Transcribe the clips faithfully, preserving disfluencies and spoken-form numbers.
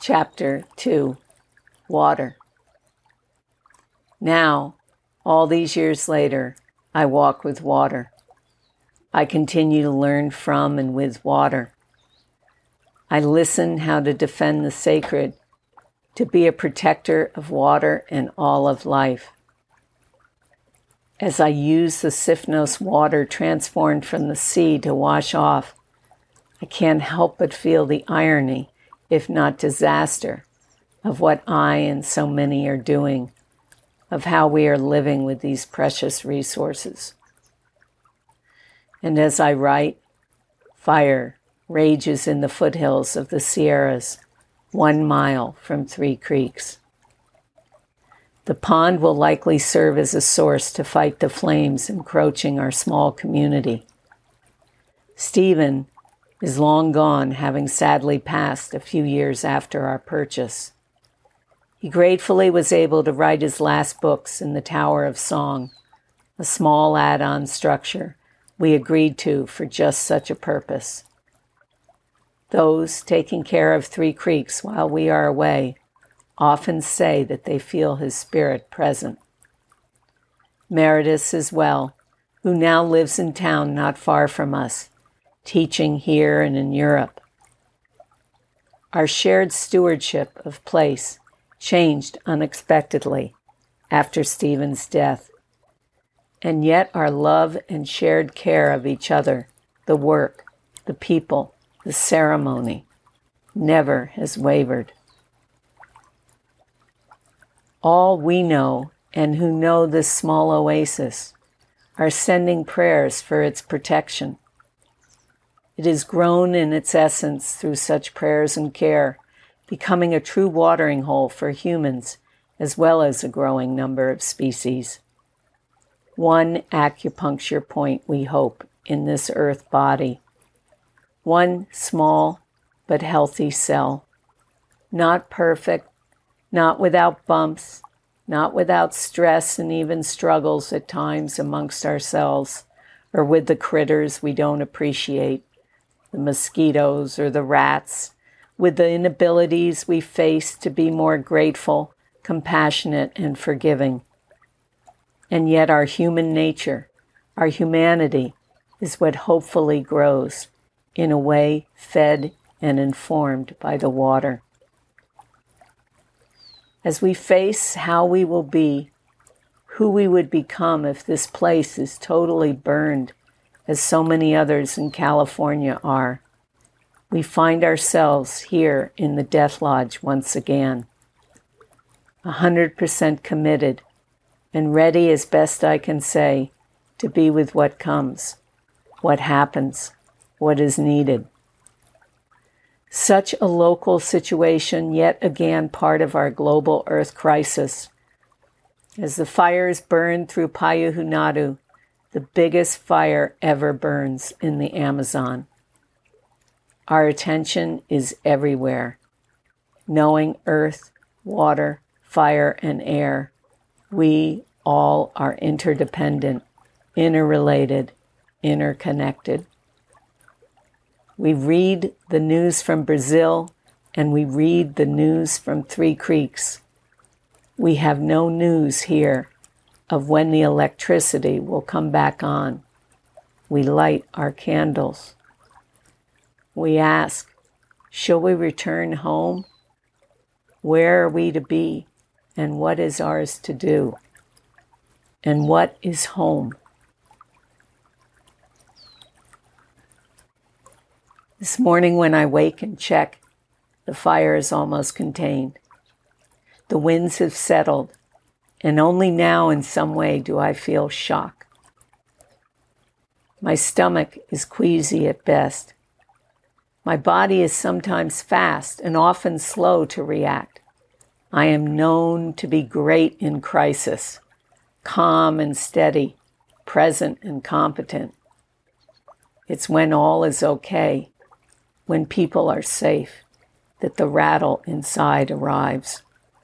Chapter two, Water. Now, all these years later, I walk with water. I continue to learn from and with water. I listen how to defend the sacred, to be a protector of water and all of life. As I use the Sifnos water transformed from the sea to wash off, I can't help but feel the irony, if not disaster, of what I and so many are doing, of how we are living with these precious resources. And as I write, fire rages in the foothills of the Sierras, one mile from Three Creeks. The pond will likely serve as a source to fight the flames encroaching our small community. Stephen is long gone, having sadly passed a few years after our purchase. He gratefully was able to write his last books in the Tower of Song, a small add-on structure we agreed to for just such a purpose. Those taking care of Three Creeks while we are away often say that they feel his spirit present. Meredith as well, who now lives in town not far from us, teaching here and in Europe. Our shared stewardship of place changed unexpectedly after Stephen's death, and yet our love and shared care of each other, the work, the people, the ceremony, never has wavered. All we know, and who know this small oasis, are sending prayers for its protection. It has grown in its essence through such prayers and care, becoming a true watering hole for humans as well as a growing number of species. One acupuncture point, we hope, in this earth body. One small but healthy cell. Not perfect, not without bumps, not without stress and even struggles at times amongst ourselves or with the critters we don't appreciate, the mosquitoes or the rats, with the inabilities we face to be more grateful, compassionate, and forgiving. And yet our human nature, our humanity, is what hopefully grows, in a way fed and informed by the water. As we face how we will be, who we would become if this place is totally burned, as so many others in California are, we find ourselves here in the Death Lodge once again, a hundred percent committed and ready as best I can say to be with what comes, what happens, what is needed. Such a local situation, yet again part of our global earth crisis. As the fires burn through Payuhunadu, the biggest fire ever burns in the Amazon. Our attention is everywhere. Knowing earth, water, fire, and air, we all are interdependent, interrelated, interconnected. We read the news from Brazil, and we read the news from Three Creeks. We have no news here of when the electricity will come back on. We light our candles. We ask, shall we return home? Where are we to be, and what is ours to do? And what is home? This morning when I wake and check, the fire is almost contained. The winds have settled, and only now in some way do I feel shock. My stomach is queasy at best. My body is sometimes fast and often slow to react. I am known to be great in crisis, calm and steady, present and competent. It's when all is okay, when people are safe, that the rattle inside arrives.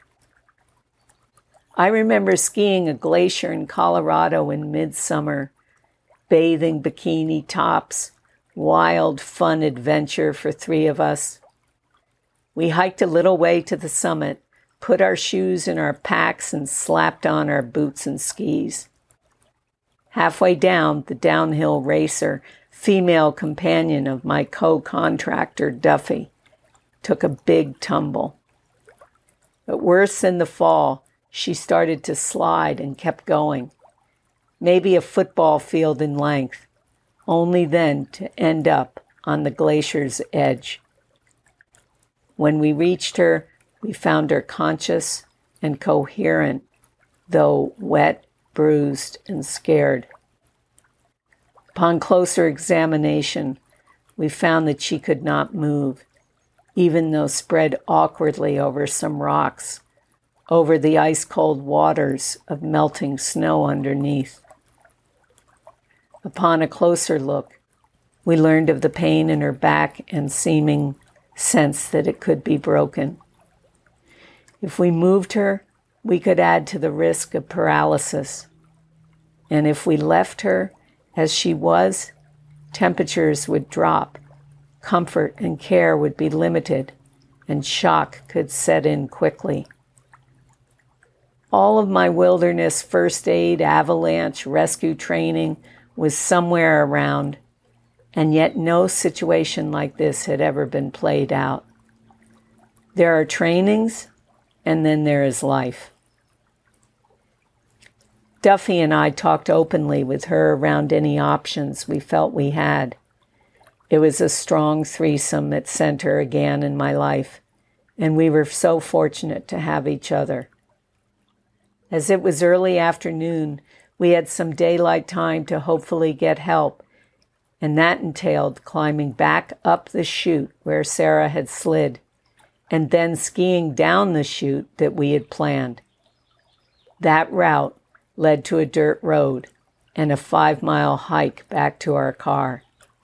I remember skiing a glacier in Colorado in midsummer, bathing bikini tops, wild fun adventure for three of us. We hiked a little way to the summit, put our shoes in our packs, and slapped on our boots and skis. Halfway down, the downhill racer, female companion of my co-contractor Duffy, took a big tumble. But worse than the fall, she started to slide and kept going, maybe a football field in length, only then to end up on the glacier's edge. When we reached her, we found her conscious and coherent, though wet, bruised, and scared. Upon closer examination, we found that she could not move, even though spread awkwardly over some rocks, over the ice-cold waters of melting snow underneath. Upon a closer look, we learned of the pain in her back and seeming sense that it could be broken. If we moved her, we could add to the risk of paralysis. And if we left her as she was, temperatures would drop, comfort and care would be limited, and shock could set in quickly. All of my wilderness first aid, avalanche, rescue training was somewhere around, and yet no situation like this had ever been played out. There are trainings, and then there is life. Duffy and I talked openly with her around any options we felt we had. It was a strong threesome that sent her again in my life, and we were so fortunate to have each other. As it was early afternoon, we had some daylight time to hopefully get help, and that entailed climbing back up the chute where Sarah had slid, and then skiing down the chute that we had planned. That route led to a dirt road and a five-mile hike back to our car.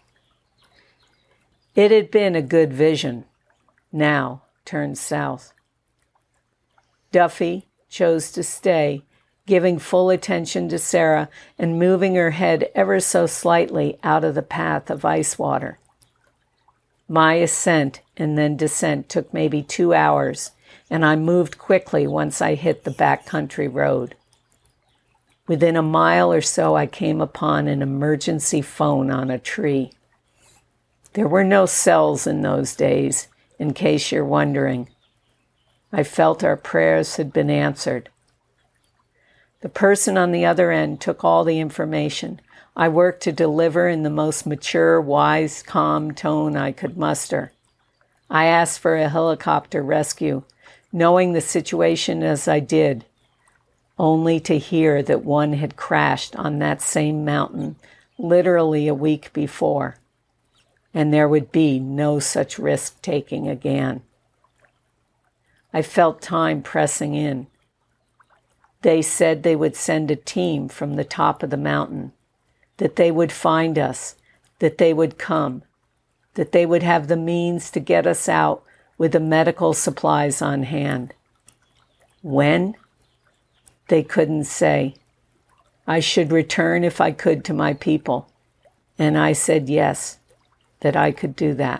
It had been a good vision, now turned south. Duffy chose to stay, giving full attention to Sarah and moving her head ever so slightly out of the path of ice water. My ascent and then descent took maybe two hours, and I moved quickly once I hit the backcountry road. Within a mile or so, I came upon an emergency phone on a tree. There were no cells in those days, in case you're wondering. I felt our prayers had been answered. The person on the other end took all the information. I worked to deliver in the most mature, wise, calm tone I could muster. I asked for a helicopter rescue, knowing the situation as I did, only to hear that one had crashed on that same mountain literally a week before, and there would be no such risk-taking again. I felt time pressing in. They said they would send a team from the top of the mountain, that they would find us, that they would come, that they would have the means to get us out with the medical supplies on hand. When? They couldn't say. I should return if I could to my people, and I said yes, that I could do that.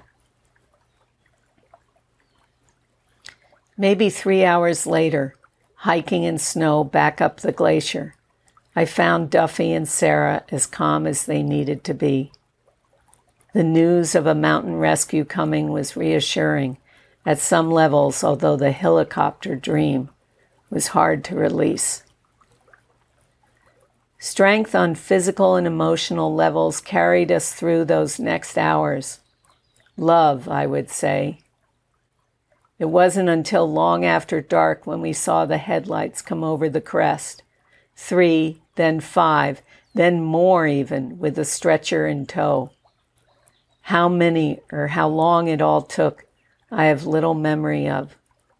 Maybe three hours later, hiking in snow back up the glacier, I found Duffy and Sarah as calm as they needed to be. The news of a mountain rescue coming was reassuring at some levels, although the helicopter dream was hard to release. Strength on physical and emotional levels carried us through those next hours. Love, I would say. It wasn't until long after dark when we saw the headlights come over the crest. Three, then five, then more even, with a stretcher in tow. How many or how long it all took, I have little memory of.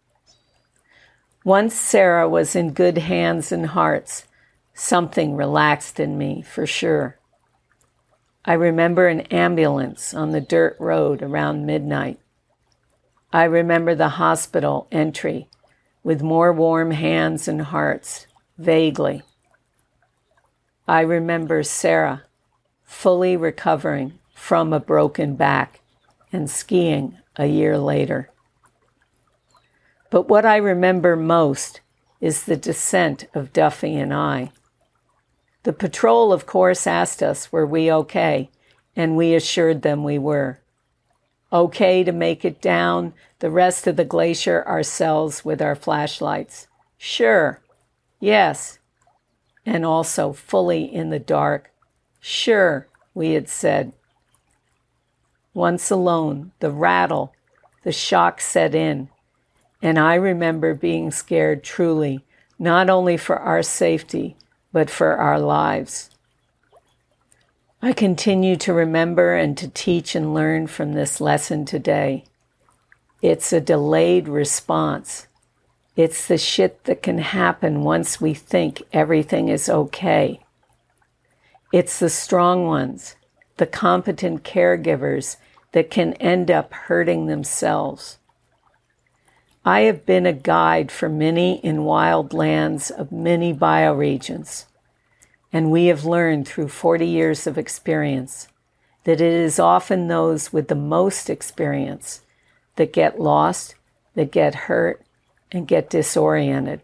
Once Sarah was in good hands and hearts, something relaxed in me, for sure. I remember an ambulance on the dirt road around midnight. I remember the hospital entry with more warm hands and hearts, vaguely. I remember Sarah fully recovering from a broken back and skiing a year later. But what I remember most is the descent of Duffy and I. The patrol, of course, asked us were we okay, and we assured them we were. Okay to make it down the rest of the glacier ourselves with our flashlights. Sure. Yes. And also fully in the dark. Sure, we had said. Once alone, the rattle, the shock set in, and I remember being scared truly, not only for our safety, but for our lives. I continue to remember and to teach and learn from this lesson today. It's a delayed response. It's the shit that can happen once we think everything is okay. It's the strong ones, the competent caregivers that can end up hurting themselves. I have been a guide for many in wild lands of many bioregions, and we have learned through forty years of experience that it is often those with the most experience that get lost, that get hurt, and get disoriented.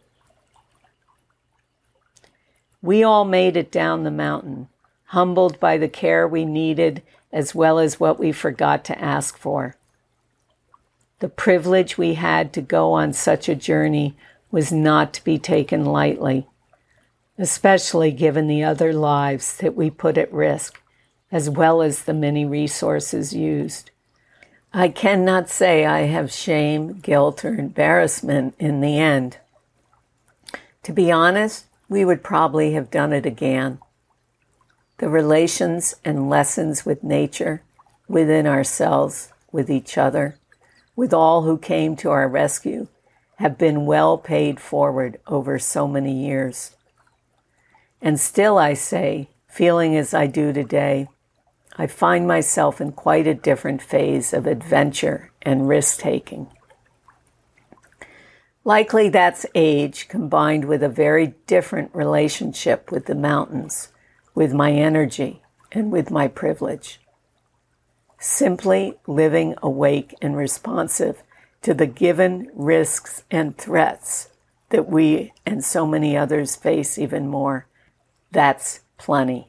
We all made it down the mountain, humbled by the care we needed as well as what we forgot to ask for. The privilege we had to go on such a journey was not to be taken lightly, especially given the other lives that we put at risk, as well as the many resources used. I cannot say I have shame, guilt, or embarrassment in the end. To be honest, we would probably have done it again. The relations and lessons with nature, within ourselves, with each other, with all who came to our rescue, have been well paid forward over so many years. And still, I say, feeling as I do today, I find myself in quite a different phase of adventure and risk-taking. Likely that's age combined with a very different relationship with the mountains, with my energy, and with my privilege. Simply living awake and responsive to the given risks and threats that we and so many others face even more. That's plenty.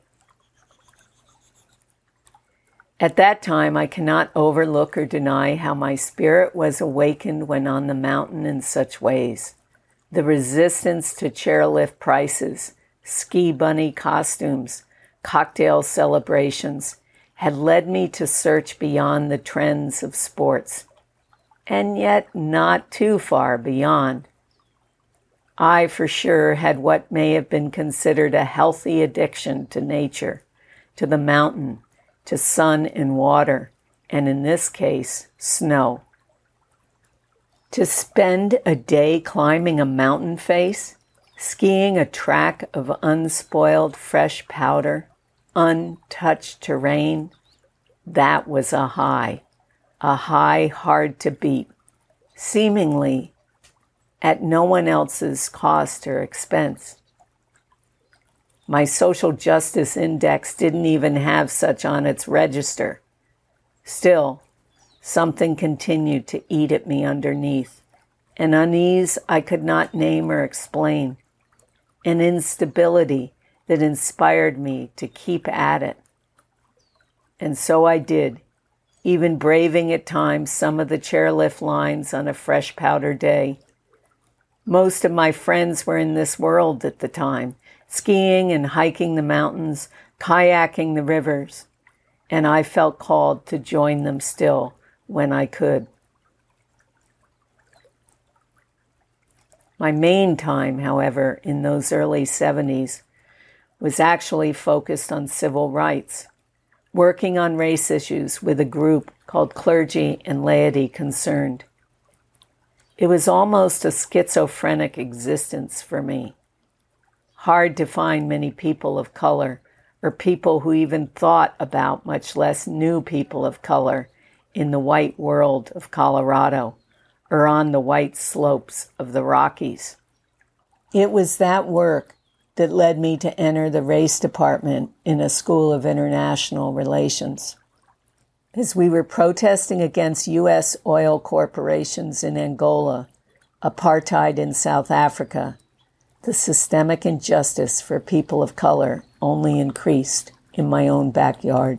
At that time, I cannot overlook or deny how my spirit was awakened when on the mountain in such ways. The resistance to chairlift prices, ski bunny costumes, cocktail celebrations had led me to search beyond the trends of sports, and yet not too far beyond. I, for sure, had what may have been considered a healthy addiction to nature, to the mountain, to sun and water, and in this case, snow. To spend a day climbing a mountain face, skiing a track of unspoiled fresh powder, untouched terrain, that was a high, a high hard to beat, seemingly at no one else's cost or expense. My social justice index didn't even have such on its register. Still, something continued to eat at me underneath, an unease I could not name or explain, an instability that inspired me to keep at it. And so I did, even braving at times some of the chairlift lines on a fresh powder day. Most of my friends were in this world at the time, skiing and hiking the mountains, kayaking the rivers, and I felt called to join them still when I could. My main time, however, in those early seventies was actually focused on civil rights, working on race issues with a group called Clergy and Laity Concerned. It was almost a schizophrenic existence for me. Hard to find many people of color, or people who even thought about, much less knew people of color, in the white world of Colorado, or on the white slopes of the Rockies. It was that work that led me to enter the race department in a school of international relations. As we were protesting against U S oil corporations in Angola, apartheid in South Africa, the systemic injustice for people of color only increased in my own backyard.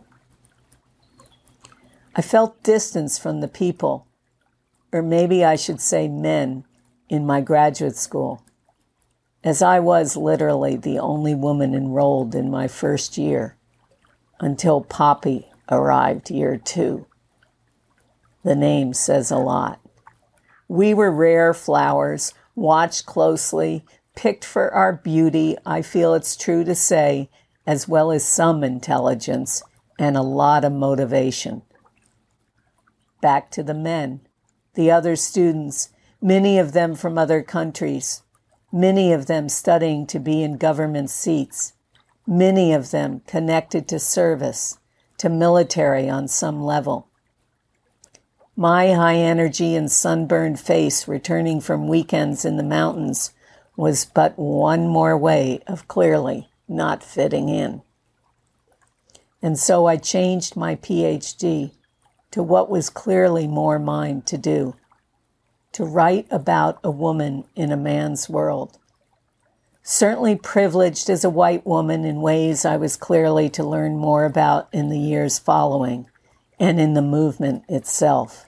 I felt distance from the people, or maybe I should say men, in my graduate school, as I was literally the only woman enrolled in my first year, until Poppy arrived year two. The name says a lot. We were rare flowers, watched closely, picked for our beauty, I feel it's true to say, as well as some intelligence and a lot of motivation. Back to the men, the other students, many of them from other countries, many of them studying to be in government seats, many of them connected to service, to military on some level. My high energy and sunburned face returning from weekends in the mountains was but one more way of clearly not fitting in. And so I changed my P H D to what was clearly more mine to do, to write about a woman in a man's world. Certainly privileged as a white woman in ways I was clearly to learn more about in the years following and in the movement itself.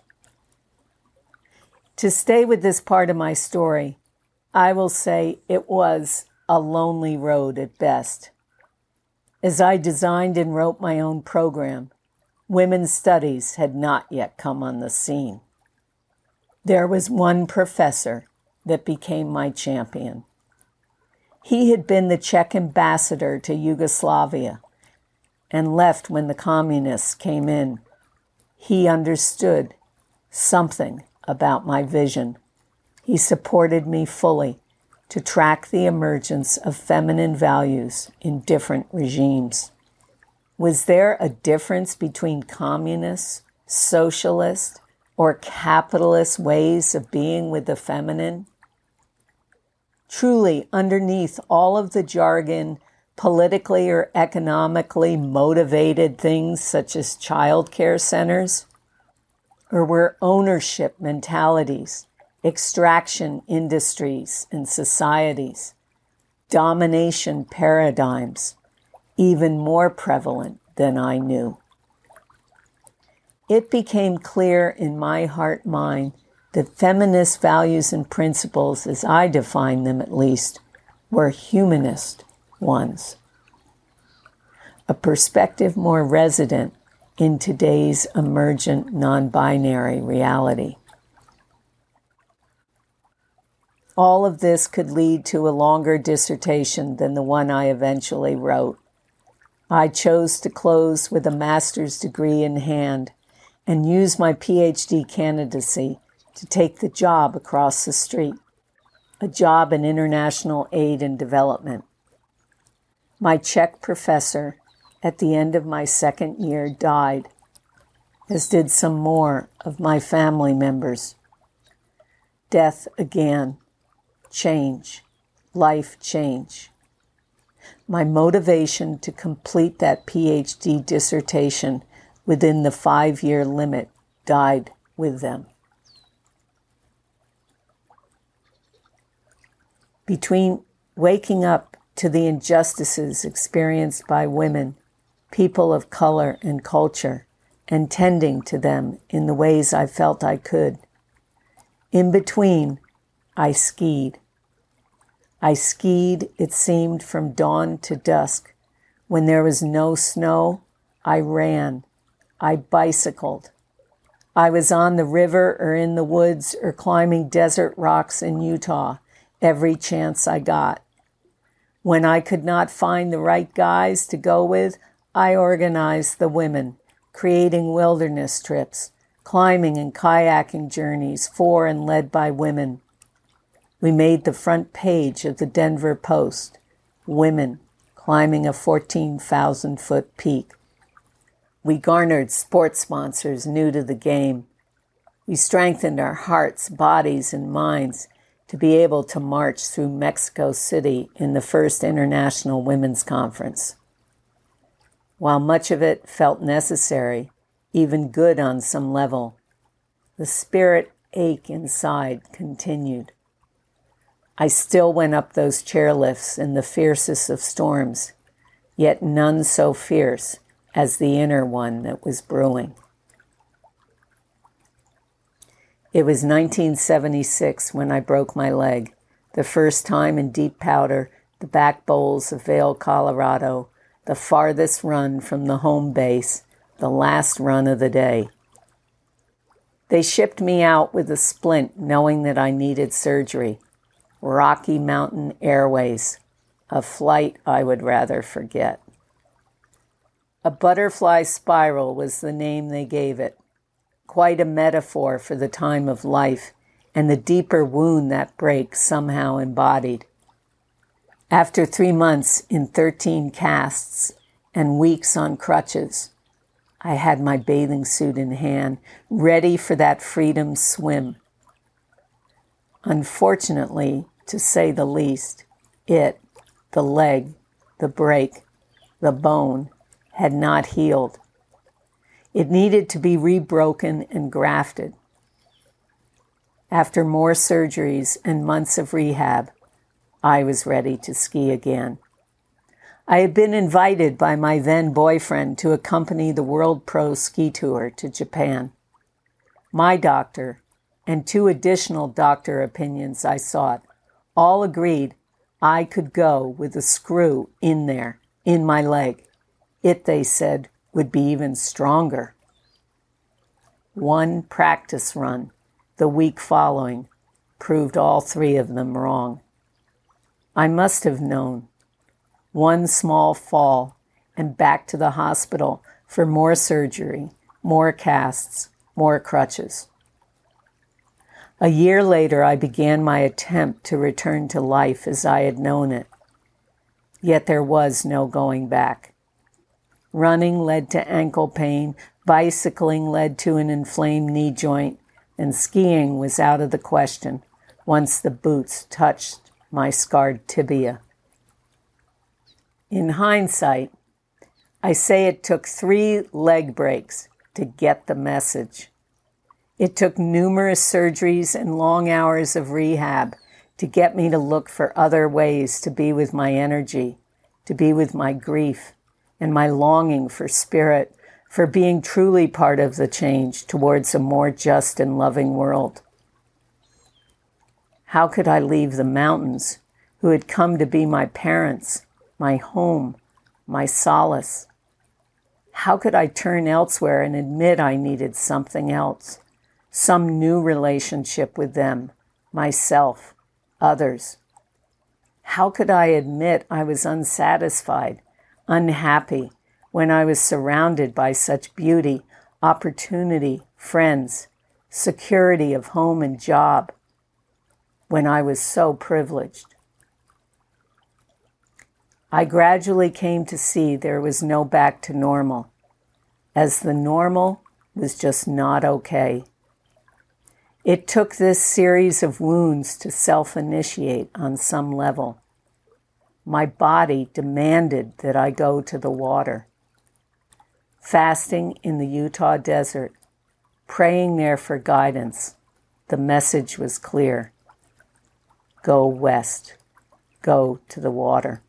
To stay with this part of my story, I will say it was a lonely road at best. As I designed and wrote my own program, women's studies had not yet come on the scene. There was one professor that became my champion. He had been the Czech ambassador to Yugoslavia and left when the communists came in. He understood something about my vision. He supported me fully to track the emergence of feminine values in different regimes. Was there a difference between communist, socialist, or capitalist ways of being with the feminine? Truly, underneath all of the jargon, politically or economically motivated things such as child care centers, or were ownership mentalities, extraction industries and societies, domination paradigms, even more prevalent than I knew? It became clear in my heart-mind that feminist values and principles, as I define them at least, were humanist ones. A perspective more resident in today's emergent non-binary reality. All of this could lead to a longer dissertation than the one I eventually wrote. I chose to close with a master's degree in hand and use my P H D candidacy to take the job across the street, a job in international aid and development. My Czech professor, at the end of my second year, died, as did some more of my family members. Death again, change, life change. My motivation to complete that P H D dissertation within the five-year limit died with them. Between waking up to the injustices experienced by women, people of color and culture, and tending to them in the ways I felt I could, in between, I skied. I skied, it seemed, from dawn to dusk. When there was no snow, I ran. I bicycled. I was on the river or in the woods or climbing desert rocks in Utah every chance I got. When I could not find the right guys to go with, I organized the women, creating wilderness trips, climbing and kayaking journeys for and led by women. We made the front page of the Denver Post, women climbing a fourteen thousand foot peak. We garnered sports sponsors new to the game. We strengthened our hearts, bodies, and minds to be able to march through Mexico City in the first International Women's Conference. While much of it felt necessary, even good on some level, the spirit ache inside continued. I still went up those chairlifts in the fiercest of storms, yet none so fierce as the inner one that was brewing. It was nineteen seventy-six when I broke my leg, the first time in Deep Powder, the back bowls of Vail, Colorado, the farthest run from the home base, the last run of the day. They shipped me out with a splint, knowing that I needed surgery. Rocky Mountain Airways, a flight I would rather forget. A butterfly spiral was the name they gave it, quite a metaphor for the time of life and the deeper wound that break somehow embodied. After three months in thirteen casts and weeks on crutches, I had my bathing suit in hand, ready for that freedom swim. Unfortunately, to say the least, it, the leg, the break, the bone, had not healed. It needed to be rebroken and grafted. After more surgeries and months of rehab, I was ready to ski again. I had been invited by my then boyfriend to accompany the World Pro Ski Tour to Japan. My doctor and two additional doctor opinions I sought all agreed I could go with a screw in there, in my leg. It, they said, would be even stronger. One practice run, the week following, proved all three of them wrong. I must have known. One small fall, and back to the hospital for more surgery, more casts, more crutches. A year later, I began my attempt to return to life as I had known it. Yet there was no going back. Running led to ankle pain, bicycling led to an inflamed knee joint, and skiing was out of the question once the boots touched my scarred tibia. In hindsight, I say it took three leg breaks to get the message. It took numerous surgeries and long hours of rehab to get me to look for other ways to be with my energy, to be with my grief and my longing for spirit, for being truly part of the change towards a more just and loving world. How could I leave the mountains, who had come to be my parents, my home, my solace? How could I turn elsewhere and admit I needed something else, some new relationship with them, myself, others? How could I admit I was unsatisfied, unhappy, when I was surrounded by such beauty, opportunity, friends, security of home and job, when I was so privileged? I gradually came to see there was no back to normal, as the normal was just not okay. It took this series of wounds to self-initiate on some level. My body demanded that I go to the water. Fasting in the Utah desert, praying there for guidance, the message was clear. Go west. Go to the water.